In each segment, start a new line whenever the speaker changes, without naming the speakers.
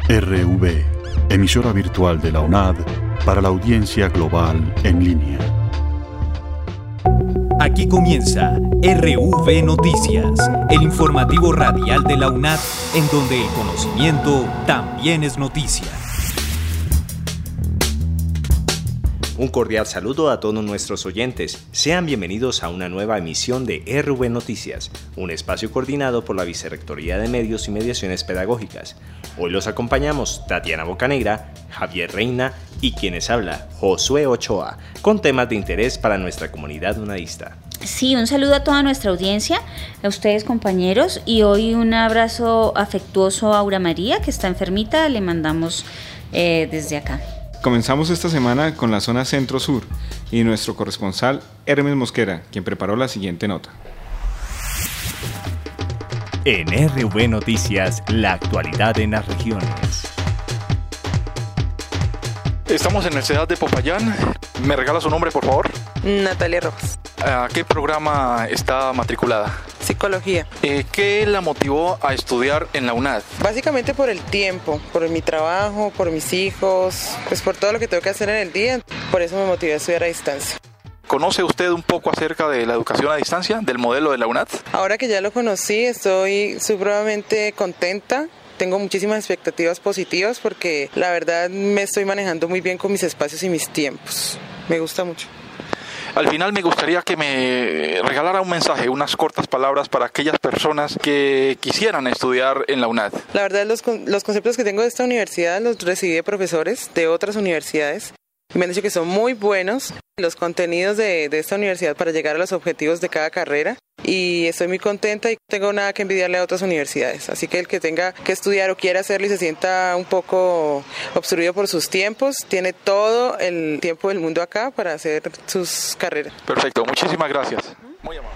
RV, emisora virtual de la UNAD para la audiencia global en línea.
Aquí comienza RV Noticias, el informativo radial de la UNAD, en donde el conocimiento también es noticia. Un cordial saludo a todos nuestros oyentes. Sean bienvenidos a una nueva emisión de RV Noticias, un espacio coordinado por la Vicerrectoría de Medios y Mediaciones Pedagógicas. Hoy los acompañamos Tatiana Bocanegra, Javier Reina y quienes habla, Josué Ochoa, con temas de interés para nuestra comunidad unadista.
Sí, un saludo a toda nuestra audiencia, a ustedes compañeros, y hoy un abrazo afectuoso a Aura María, que está enfermita, le mandamos desde acá.
Comenzamos esta semana con la zona centro-sur y nuestro corresponsal Hermes Mosquera, quien preparó la siguiente nota.
En RV Noticias, la actualidad en las regiones.
Estamos en la ciudad de Popayán. ¿Me regala su nombre, por favor?
Natalia Rojas.
¿A qué programa está matriculada?
Psicología.
¿Qué la motivó a estudiar en la UNAD?
Básicamente por el tiempo, por mi trabajo, por mis hijos, pues por todo lo que tengo que hacer en el día. Por eso me motivé a estudiar a distancia.
¿Conoce usted un poco acerca de la educación a distancia, del modelo de la UNAD?
Ahora que ya lo conocí, estoy supremamente contenta. Tengo muchísimas expectativas positivas porque la verdad me estoy manejando muy bien con mis espacios y mis tiempos. Me gusta mucho.
Al final me gustaría que me regalara un mensaje, unas cortas palabras para aquellas personas que quisieran estudiar en la UNAD.
La verdad, los conceptos que tengo de esta universidad los recibí de profesores de otras universidades. Me han dicho que son muy buenos los contenidos de esta universidad para llegar a los objetivos de cada carrera. Y estoy muy contenta y no tengo nada que envidiarle a otras universidades. Así que el que tenga que estudiar o quiera hacerlo y se sienta un poco obstruido por sus tiempos, tiene todo el tiempo del mundo acá para hacer sus carreras.
Perfecto, muchísimas gracias. Muy amable.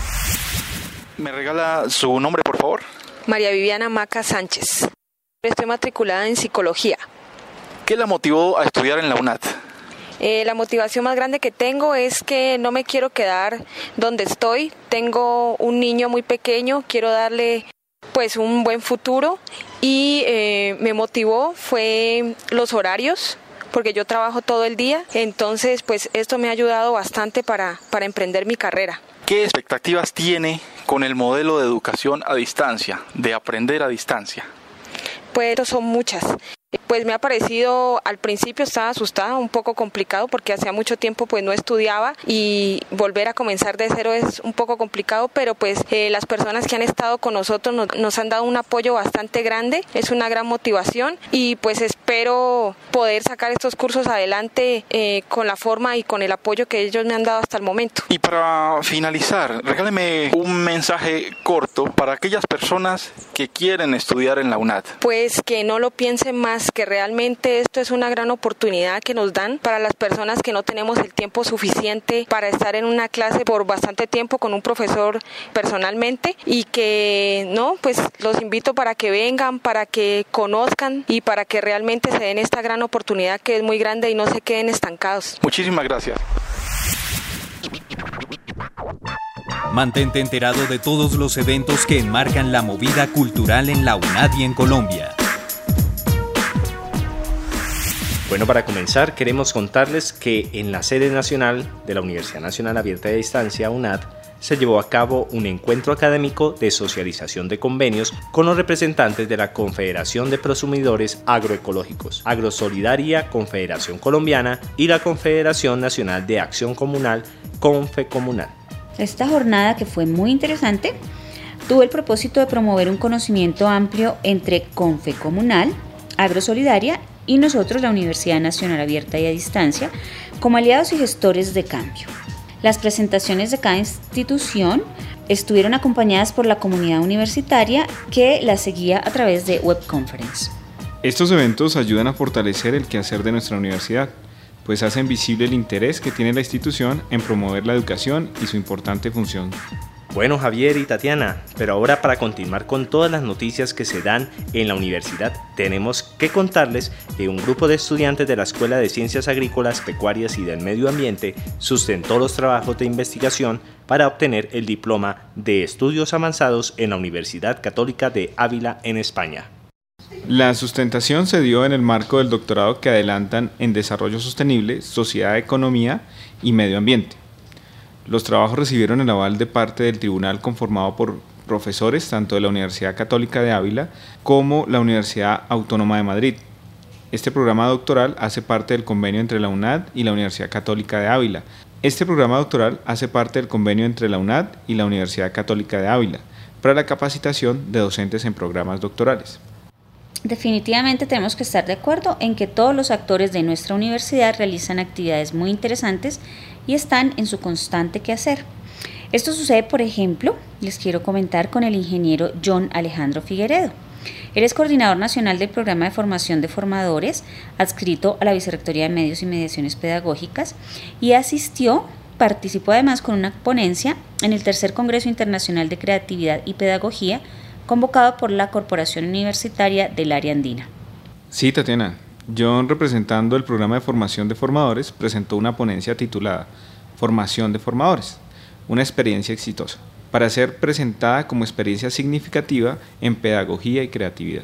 ¿Me regala su nombre, por favor?
María Viviana Maca Sánchez. Estoy matriculada en psicología.
¿Qué la motivó a estudiar en la UNAD?
La motivación más grande que tengo es que no me quiero quedar donde estoy. Tengo un niño muy pequeño, quiero darle pues un buen futuro y me motivó fue los horarios, porque yo trabajo todo el día, entonces pues esto me ha ayudado bastante para emprender mi carrera.
¿Qué expectativas tiene con el modelo de educación a distancia, de aprender a distancia?
Pues son muchas. Pues me ha parecido, al principio estaba asustada, un poco complicado porque hacía mucho tiempo pues no estudiaba y volver a comenzar de cero es un poco complicado, pero pues las personas que han estado con nosotros nos han dado un apoyo bastante grande, es una gran motivación y pues espero poder sacar estos cursos adelante con la forma y con el apoyo que ellos me han dado hasta el momento.
Y para finalizar, regáleme un mensaje corto para aquellas personas que quieren estudiar en la UNAD.
Pues que no lo piensen más, que realmente esto es una gran oportunidad que nos dan para las personas que no tenemos el tiempo suficiente para estar en una clase por bastante tiempo con un profesor personalmente y que no, pues los invito para que vengan, para que conozcan y para que realmente se den esta gran oportunidad que es muy grande y no se queden estancados.
Muchísimas gracias.
Mantente enterado de todos los eventos que enmarcan la movida cultural en la UNAD y en Colombia. Bueno, para comenzar, queremos contarles que en la sede nacional de la Universidad Nacional Abierta de Distancia, UNAD, se llevó a cabo un encuentro académico de socialización de convenios con los representantes de la Confederación de Prosumidores Agroecológicos, Agrosolidaria Confederación Colombiana y la Confederación Nacional de Acción Comunal, Confecomunal.
Esta jornada, que fue muy interesante, tuvo el propósito de promover un conocimiento amplio entre Confecomunal, Agrosolidaria y nosotros, la Universidad Nacional Abierta y a Distancia, como aliados y gestores de cambio. Las presentaciones de cada institución estuvieron acompañadas por la comunidad universitaria que las seguía a través de webconference.
Estos eventos ayudan a fortalecer el quehacer de nuestra universidad, pues hacen visible el interés que tiene la institución en promover la educación y su importante función.
Bueno, Javier y Tatiana, pero ahora para continuar con todas las noticias que se dan en la universidad, tenemos que contarles que un grupo de estudiantes de la Escuela de Ciencias Agrícolas, Pecuarias y del Medio Ambiente sustentó los trabajos de investigación para obtener el diploma de estudios avanzados en la Universidad Católica de Ávila en España.
La sustentación se dio en el marco del doctorado que adelantan en Desarrollo Sostenible, Sociedad, Economía y Medio Ambiente. Los trabajos recibieron el aval de parte del tribunal conformado por profesores tanto de la Universidad Católica de Ávila como la Universidad Autónoma de Madrid. Este programa doctoral hace parte del convenio entre la UNAD y la Universidad Católica de Ávila. Para la capacitación de docentes en programas doctorales.
Definitivamente tenemos que estar de acuerdo en que todos los actores de nuestra universidad realizan actividades muy interesantes y están en su constante quehacer. Esto sucede, por ejemplo, les quiero comentar con el ingeniero John Alejandro Figueredo. Él es coordinador nacional del programa de formación de formadores, adscrito a la Vicerrectoría de Medios y Mediaciones Pedagógicas, y participó además con una ponencia en el Tercer Congreso Internacional de Creatividad y Pedagogía, convocado por la Corporación Universitaria del Área Andina.
Sí, Tatiana. John, representando el programa de formación de formadores, presentó una ponencia titulada Formación de Formadores, una experiencia exitosa, para ser presentada como experiencia significativa en pedagogía y creatividad.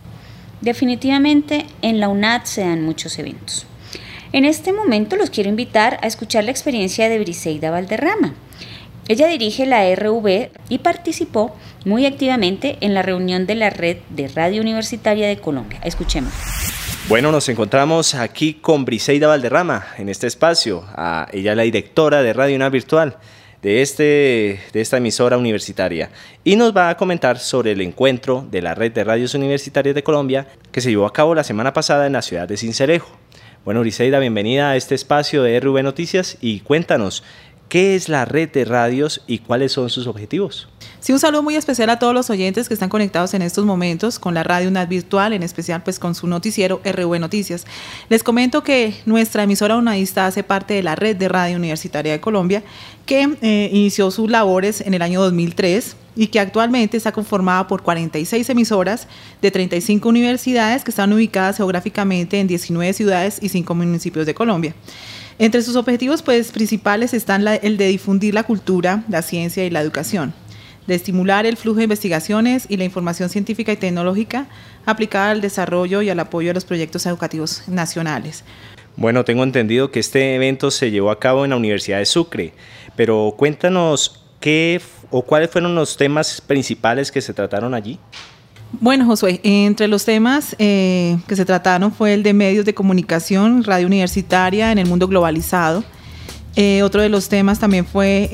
Definitivamente en la UNAD se dan muchos eventos. En este momento los quiero invitar a escuchar la experiencia de Briseida Valderrama. Ella dirige la RV y participó muy activamente en la reunión de la Red de Radio Universitaria de Colombia. Escuchemos.
Bueno, nos encontramos aquí con Briseida Valderrama en este espacio. Ella es la directora de Radio UNAD Virtual de esta emisora universitaria y nos va a comentar sobre el encuentro de la Red de Radios Universitarias de Colombia que se llevó a cabo la semana pasada en la ciudad de Sincelejo. Bueno, Briseida, bienvenida a este espacio de RV Noticias y cuéntanos, ¿qué es la red de radios y cuáles son sus objetivos?
Sí, un saludo muy especial a todos los oyentes que están conectados en estos momentos con la Radio UNAD Virtual, en especial pues con su noticiero RV Noticias. Les comento que nuestra emisora unadista hace parte de la Red de Radio Universitaria de Colombia, que inició sus labores en el año 2003 y que actualmente está conformada por 46 emisoras de 35 universidades que están ubicadas geográficamente en 19 ciudades y 5 municipios de Colombia. Entre sus objetivos principales están el de difundir la cultura, la ciencia y la educación, de estimular el flujo de investigaciones y la información científica y tecnológica aplicada al desarrollo y al apoyo de los proyectos educativos nacionales.
Bueno, tengo entendido que este evento se llevó a cabo en la Universidad de Sucre, pero cuéntanos cuáles fueron los temas principales que se trataron allí.
Bueno, Josué, entre los temas que se trataron fue el de medios de comunicación, radio universitaria en el mundo globalizado. Otro de los temas también fue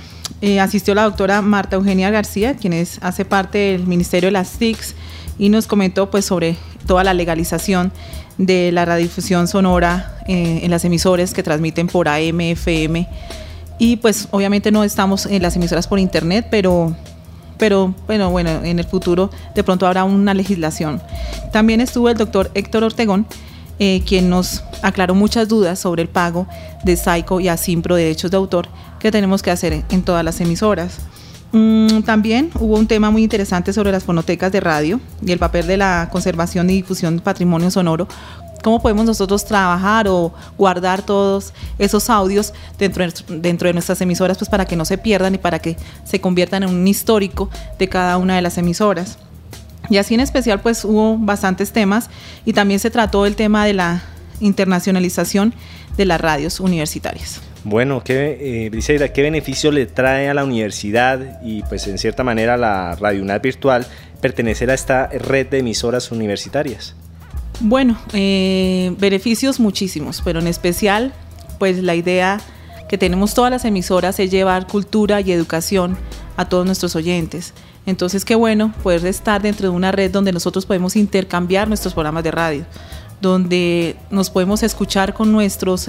asistió la doctora Marta Eugenia García, quien hace parte del Ministerio de las TICs, y nos comentó pues sobre toda la legalización de la radiodifusión sonora en las emisoras que transmiten por AM, FM, y pues obviamente no estamos en las emisoras por internet, pero bueno, en el futuro de pronto habrá una legislación. También estuvo el doctor Héctor Ortegón, quien nos aclaró muchas dudas sobre el pago de SAICO y ASIMPRO de derechos de autor que tenemos que hacer en todas las emisoras. También hubo un tema muy interesante sobre las fonotecas de radio y el papel de la conservación y difusión del patrimonio sonoro. ¿Cómo podemos nosotros trabajar o guardar todos esos audios dentro de nuestras emisoras, pues para que no se pierdan y para que se conviertan en un histórico de cada una de las emisoras? Y así en especial pues hubo bastantes temas y también se trató el tema de la internacionalización de las radios universitarias.
Bueno, Briseida, ¿qué beneficio le trae a la universidad y pues en cierta manera a la Radio UNAD Virtual pertenecer a esta red de emisoras universitarias?
Bueno, beneficios muchísimos, pero en especial pues la idea que tenemos todas las emisoras es llevar cultura y educación a todos nuestros oyentes. Entonces qué bueno poder estar dentro de una red donde nosotros podemos intercambiar nuestros programas de radio, donde nos podemos escuchar con nuestros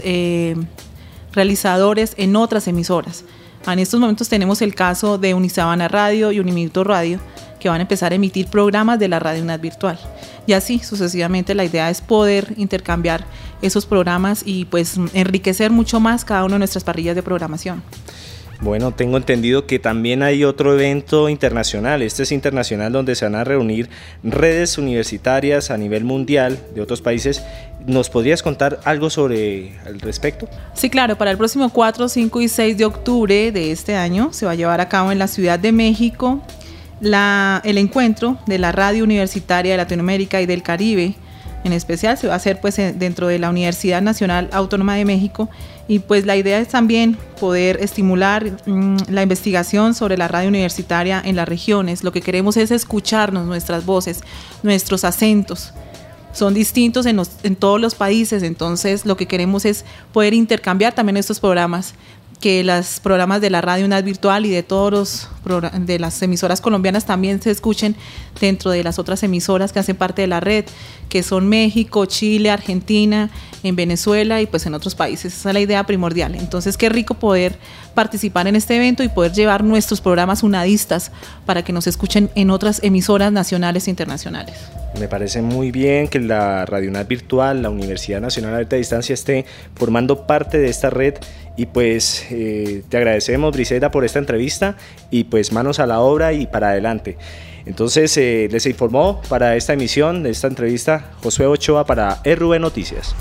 realizadores en otras emisoras. En estos momentos tenemos el caso de Unisabana Radio y Uniminuto Radio, que van a empezar a emitir programas de la Radio UNAD Virtual. Y así sucesivamente la idea es poder intercambiar esos programas y pues enriquecer mucho más cada una de nuestras parrillas de programación.
Bueno, tengo entendido que también hay otro evento internacional. Este es internacional, donde se van a reunir redes universitarias a nivel mundial de otros países. ¿Nos podrías contar algo sobre el respecto?
Sí, claro. Para el próximo 4, 5 y 6 de octubre de este año se va a llevar a cabo en la Ciudad de México El encuentro de la radio universitaria de Latinoamérica y del Caribe, en especial, se va a hacer pues dentro de la Universidad Nacional Autónoma de México, y pues la idea es también poder estimular la investigación sobre la radio universitaria en las regiones. Lo que queremos es escucharnos, nuestras voces, nuestros acentos. Son distintos en todos los países, entonces lo que queremos es poder intercambiar también estos programas, que los programas de la Radio UNAD Virtual y de todos de las emisoras colombianas también se escuchen dentro de las otras emisoras que hacen parte de la red, que son México, Chile, Argentina, en Venezuela y pues en otros países. Esa es la idea primordial. Entonces, qué rico poder participar en este evento y poder llevar nuestros programas unadistas para que nos escuchen en otras emisoras nacionales e internacionales.
Me parece muy bien que la Radio UNAD Virtual, la Universidad Nacional Abierta a Distancia, esté formando parte de esta red, y pues te agradecemos, Briseida, por esta entrevista, y pues manos a la obra y para adelante. Entonces les informó para esta emisión de esta entrevista Josué Ochoa para RV Noticias.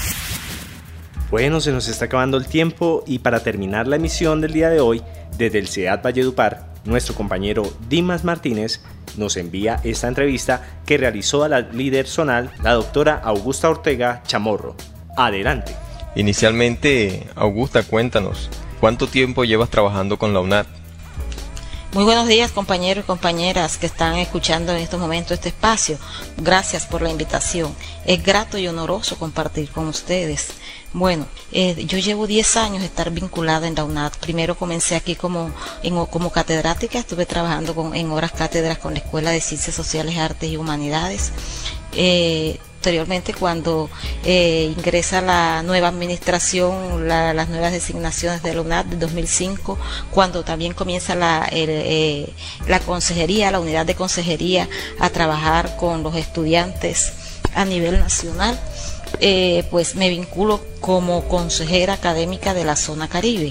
Bueno, se nos está acabando el tiempo, y para terminar la emisión del día de hoy, desde el CEAD Valledupar, nuestro compañero Dimas Martínez nos envía esta entrevista que realizó a la líder zonal, la doctora Augusta Ortega Chamorro. Adelante.
Inicialmente, Augusta, cuéntanos, ¿cuánto tiempo llevas trabajando con la UNAD?
Muy buenos días, compañeros y compañeras que están escuchando en estos momentos este espacio. Gracias por la invitación. Es grato y honoroso compartir con ustedes. Bueno, yo llevo 10 años de estar vinculada en la UNAD. Primero comencé aquí como catedrática, estuve trabajando en horas cátedras con la Escuela de Ciencias Sociales, Artes y Humanidades. Posteriormente, cuando ingresa la nueva administración, las nuevas designaciones de la UNAD de 2005, cuando también comienza la consejería, la unidad de consejería, a trabajar con los estudiantes a nivel nacional, pues me vinculo como consejera académica de la zona Caribe.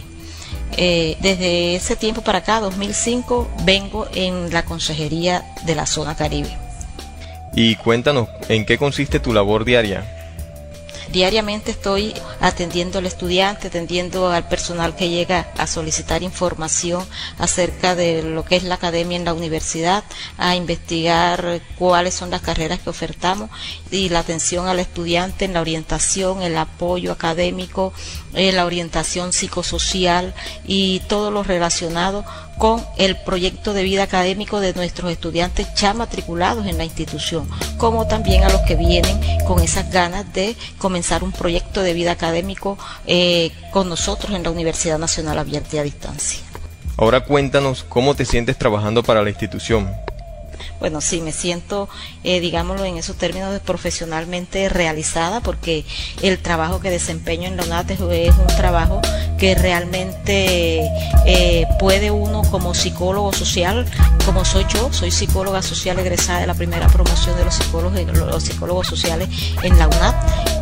Desde ese tiempo para acá, 2005, vengo en la consejería de la zona Caribe.
Y cuéntanos, ¿en qué consiste tu labor diaria?
Diariamente estoy atendiendo al estudiante, atendiendo al personal que llega a solicitar información acerca de lo que es la academia en la universidad, a investigar cuáles son las carreras que ofertamos, y la atención al estudiante en la orientación, el apoyo académico, la orientación psicosocial y todo lo relacionado con el proyecto de vida académico de nuestros estudiantes ya matriculados en la institución, como también a los que vienen con esas ganas de comenzar un proyecto de vida académico con nosotros en la Universidad Nacional Abierta y a Distancia.
Ahora cuéntanos cómo te sientes trabajando para la institución.
Bueno, sí, me siento, digámoslo en esos términos, profesionalmente realizada, porque el trabajo que desempeño en la UNAD es un trabajo que realmente puede uno, como psicólogo social, como soy yo, soy psicóloga social egresada de la primera promoción de los psicólogos sociales en la UNAD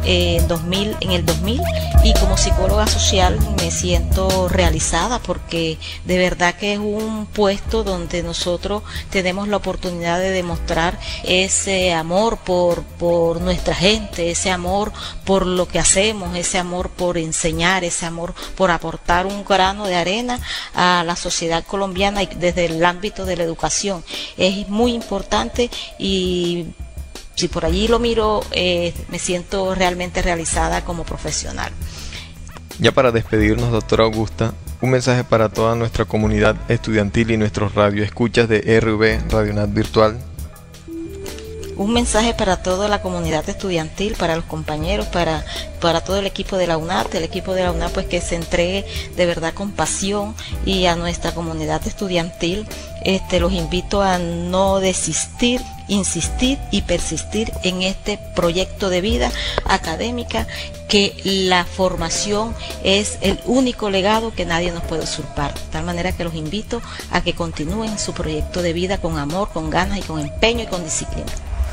en el 2000, y como psicóloga social me siento realizada, porque de verdad que es un puesto donde nosotros tenemos la oportunidad de demostrar ese amor por nuestra gente, ese amor por lo que hacemos, ese amor por enseñar, ese amor por aportar un grano de arena a la sociedad colombiana y desde el ámbito de la educación. Es muy importante, y si por allí lo miro, me siento realmente realizada como profesional.
Ya para despedirnos, doctora Augusta, un mensaje para toda nuestra comunidad estudiantil y nuestros radioescuchas de RV Radio UNAD Virtual.
Un mensaje para toda la comunidad estudiantil, para los compañeros, para todo el equipo de la UNAD, pues que se entregue de verdad con pasión, y a nuestra comunidad estudiantil los invito a no desistir, insistir y persistir en este proyecto de vida académica, que la formación es el único legado que nadie nos puede usurpar. De tal manera que los invito a que continúen su proyecto de vida con amor, con ganas y con empeño y con disciplina.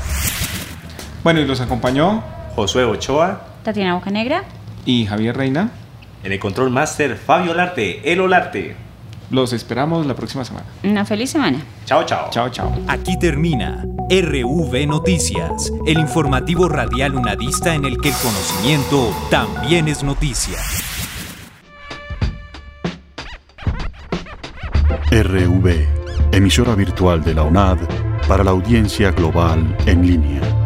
Bueno, y los acompañó
Josué Ochoa,
Tatiana Bocanegra
y Javier Reina.
En el Control Master, Fabio Olarte, el Olarte.
Los esperamos la próxima semana.
Una feliz semana.
Chao, chao.
Chao, chao.
Aquí termina RV Noticias, el informativo radial unadista en el que el conocimiento también es noticia.
RV emisora virtual de la UNAD para la audiencia global en línea.